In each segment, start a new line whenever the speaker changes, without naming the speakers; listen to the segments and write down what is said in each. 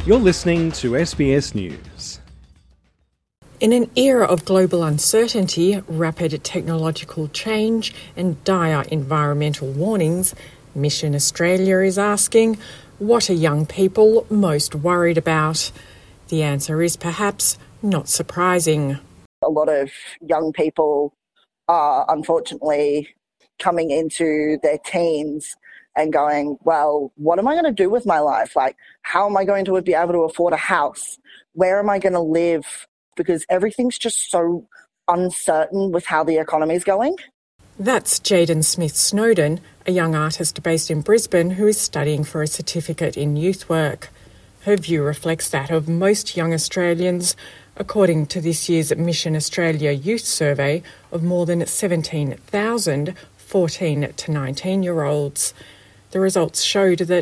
You're listening to SBS News.
In an era of global uncertainty, rapid technological change and dire environmental warnings, Mission Australia is asking, what are young people most worried about? The answer is perhaps not surprising.
A lot of young people are unfortunately coming into their teens and going, well, what am I going to do with my life? Like, how am I going to be able to afford a house? Where am I going to live? Because everything's just so uncertain with how the economy is going.
That's Jaden Smith-Snowden, a young artist based in Brisbane who is studying for a certificate in youth work. Her view reflects that of most young Australians, according to this year's Mission Australia Youth Survey of more than 17,000 14 to 19-year-olds. The results showed that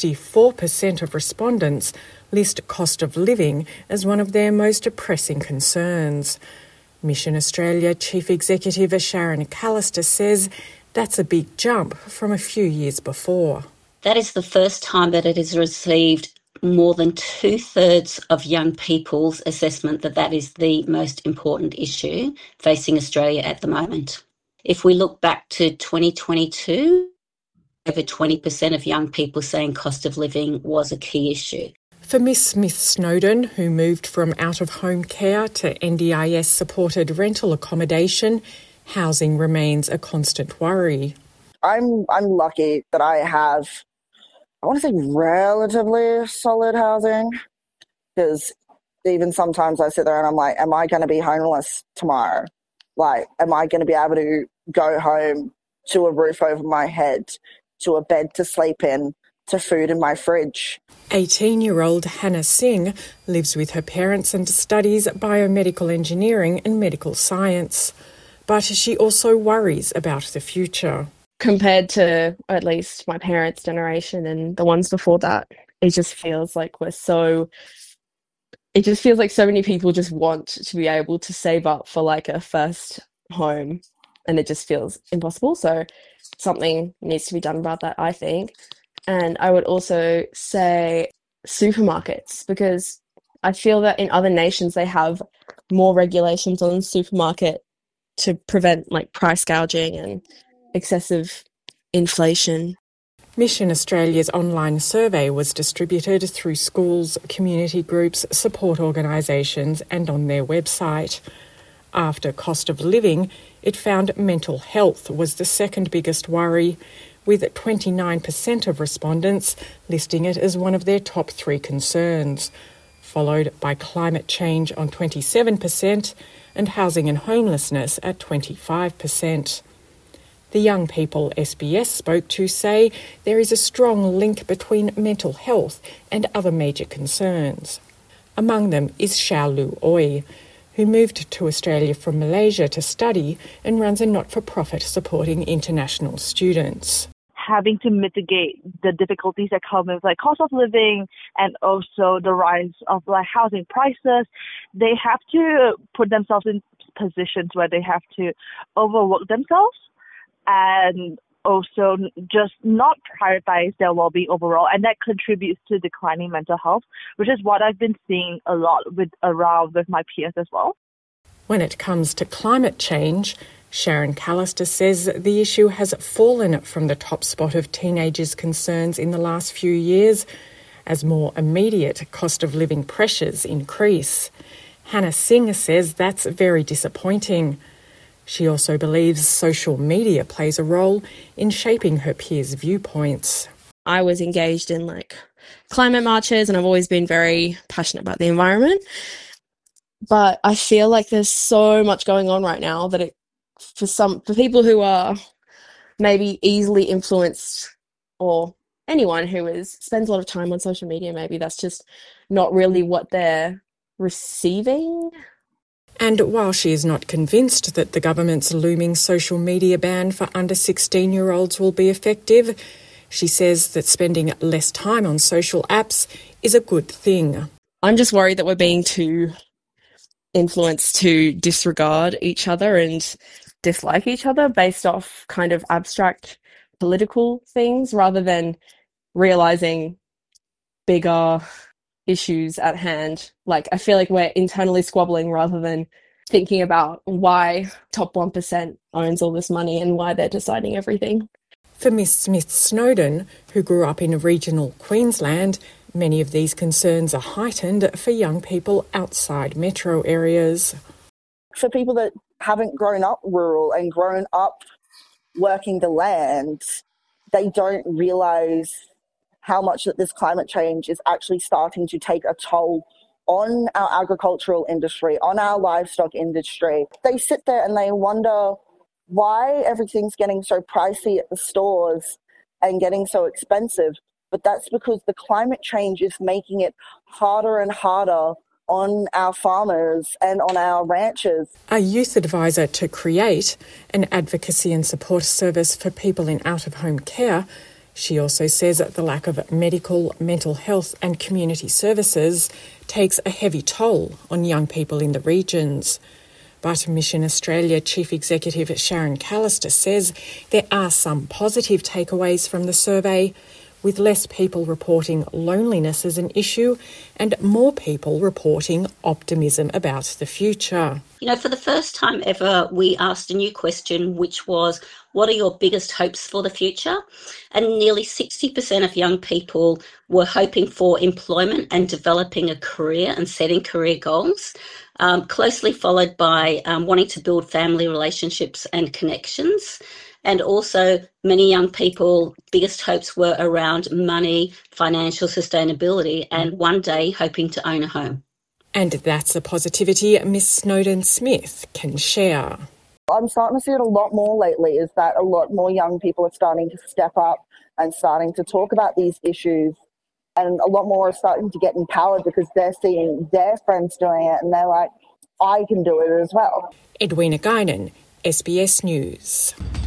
64% of respondents list cost of living as one of their most pressing concerns. Mission Australia Chief Executive Sharon Callister says that's a big jump from a few years before.
That is the first time that it has received more than 2/3 of young people's assessment that is the most important issue facing Australia at the moment. If we look back to 2022, over 20% of young people saying cost of living was a key issue.
For Miss Smith-Snowden, who moved from out-of-home care to NDIS-supported rental accommodation, housing remains a constant worry.
I'm lucky that I have, I want to say, relatively solid housing, because even sometimes I sit there and I'm like, am I going to be homeless tomorrow? Like, am I going to be able to go home to a roof over my head, to a bed to sleep in, to food in my fridge?
18-year-old Hannah Singh lives with her parents and studies biomedical engineering and medical science. But she also worries about the future.
Compared to at least my parents' generation and the ones before that, it just feels like so many people just want to be able to save up for like a first home, and it just feels impossible. So something needs to be done about that, I think. And I would also say supermarkets, because I feel that in other nations they have more regulations on the supermarket to prevent like price gouging and excessive inflation.
Mission Australia's online survey was distributed through schools, community groups, support organisations and on their website. After cost of living, it found mental health was the second biggest worry, with 29% of respondents listing it as one of their top three concerns, followed by climate change on 27% and housing and homelessness at 25%. The young people SBS spoke to say there is a strong link between mental health and other major concerns. Among them is Xiaolu Oi, who moved to Australia from Malaysia to study and runs a not-for-profit supporting international students.
Having to mitigate the difficulties that come with like cost of living and also the rise of like housing prices, they have to put themselves in positions where they have to overwork themselves and also just not prioritize their well-being overall, and that contributes to declining mental health, which is what I've been seeing a lot with my peers as well.
When it comes to climate change, Sharon Callister says the issue has fallen from the top spot of teenagers' concerns in the last few years as more immediate cost of living pressures increase. Hannah Singh says that's very disappointing. She also believes social media plays a role in shaping her peers' viewpoints.
I was engaged in like climate marches and I've always been very passionate about the environment. But I feel like there's so much going on right now that for people who are maybe easily influenced, or anyone who spends a lot of time on social media, maybe that's just not really what they're receiving.
And while she is not convinced that the government's looming social media ban for under 16-year-olds will be effective, she says that spending less time on social apps is a good thing.
I'm just worried that we're being too influenced to disregard each other and dislike each other based off kind of abstract political things rather than realising bigger issues at hand. Like, I feel like we're internally squabbling rather than thinking about why top 1% owns all this money and why they're deciding everything.
For Miss Smith-Snowden, who grew up in regional Queensland, many of these concerns are heightened for young people outside metro areas.
For people that haven't grown up rural and grown up working the land, they don't realise how much that this climate change is actually starting to take a toll on our agricultural industry, on our livestock industry. They sit there and they wonder why everything's getting so pricey at the stores and getting so expensive. But that's because the climate change is making it harder and harder on our farmers and on our ranchers.
A youth advisor to Create, an advocacy and support service for people in out-of-home care, she also says that the lack of medical, mental health and community services takes a heavy toll on young people in the regions. But Mission Australia Chief Executive Sharon Callister says there are some positive takeaways from the survey, with less people reporting loneliness as an issue and more people reporting optimism about the future.
You know, for the first time ever, we asked a new question, which was, what are your biggest hopes for the future? And nearly 60% of young people were hoping for employment and developing a career and setting career goals, closely followed by wanting to build family relationships and connections. And also many young people, biggest hopes were around money, financial sustainability, and one day hoping to own a home.
And that's a positivity Miss Snowden-Smith can share.
I'm starting to see it a lot more lately, is that a lot more young people are starting to step up and starting to talk about these issues. And a lot more are starting to get empowered because they're seeing their friends doing it and they're like, I can do it as well.
Edwina Guinan, SBS News.